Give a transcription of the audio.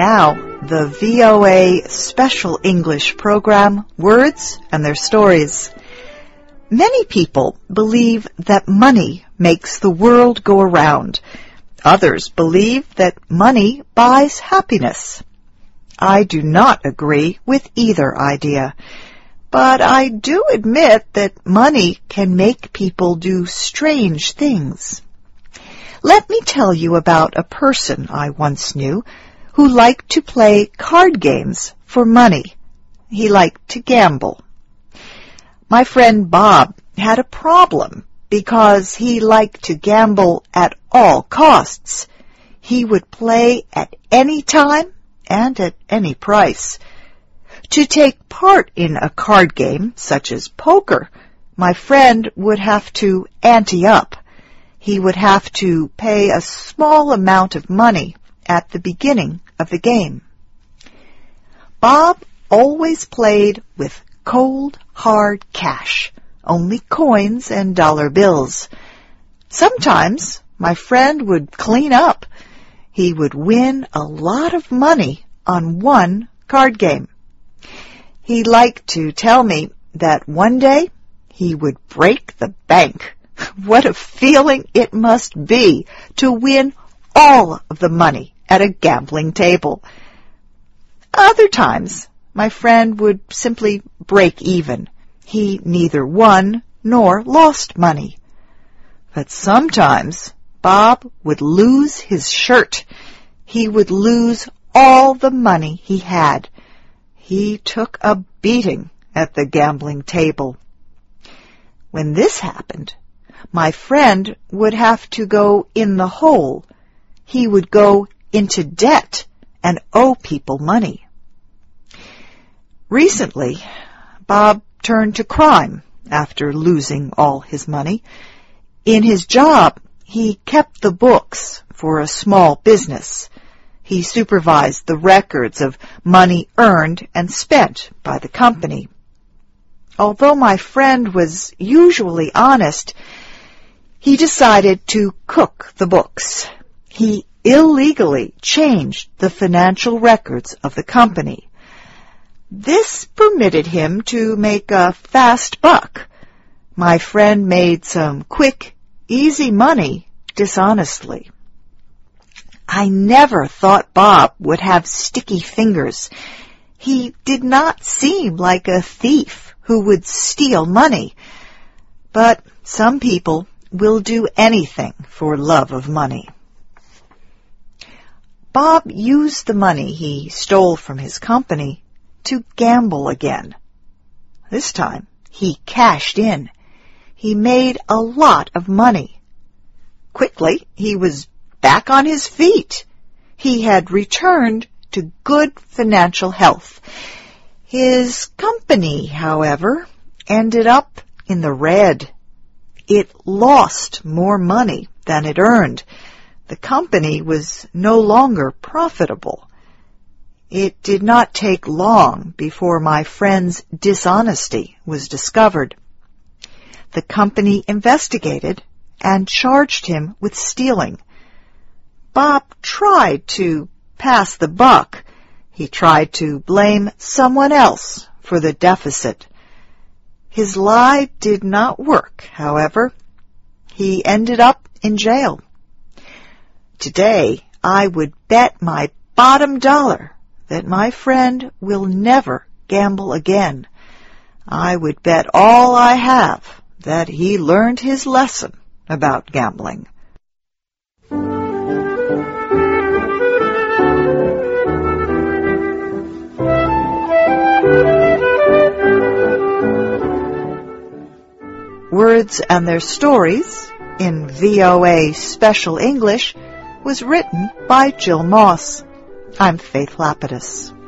now, the VOA Special English program, Words and Their Stories. Many people believe that money makes the world go around. Others believe that money buys happiness. I do not agree with either idea, but I do admit that money can make people do strange things. Let me tell you about a person I once knew who liked to play card games for money. He liked to gamble. My friend Bob had a problem because he liked to gamble at all costs. He would play at any time and at any price. To take part in a card game, such as poker, my friend would have to ante up. He would have to pay a small amount of money at the beginning of the game. Bob always played with cold, hard cash, only coins and dollar bills. Sometimes my friend would clean up. He would win a lot of money on one card game. He liked to tell me that one day he would break the bank. What a feeling it must be to win all of the money at a gambling table. Other times, my friend would simply break even. He neither won nor lost money. But sometimes, Bob would lose his shirt. He would lose all the money he had. He took a beating at the gambling table. When this happened, my friend would have to go in the hole. He would go into debt and owe people money. Recently, Bob turned to crime after losing all his money. In his job, he kept the books for a small business. He supervised the records of money earned and spent by the company. Although my friend was usually honest, he decided to cook the books. He illegally changed the financial records of the company. This permitted him to make a fast buck. My friend made some quick, easy money dishonestly. I never thought Bob would have sticky fingers. He did not seem like a thief who would steal money. But some people will do anything for love of money. Bob used the money he stole from his company to gamble again. This time, he cashed in. He made a lot of money. Quickly, he was back on his feet. He had returned to good financial health. His company, however, ended up in the red. It lost more money than it earned. The company was no longer profitable. It did not take long before my friend's dishonesty was discovered. The company investigated and charged him with stealing. Bob tried to pass the buck. He tried to blame someone else for the deficit. His lie did not work, however. He ended up in jail. Today, I would bet my bottom dollar that my friend will never gamble again. I would bet all I have that he learned his lesson about gambling. Words and Their Stories in VOA Special English was written by Jill Moss. I'm Faith Lapidus.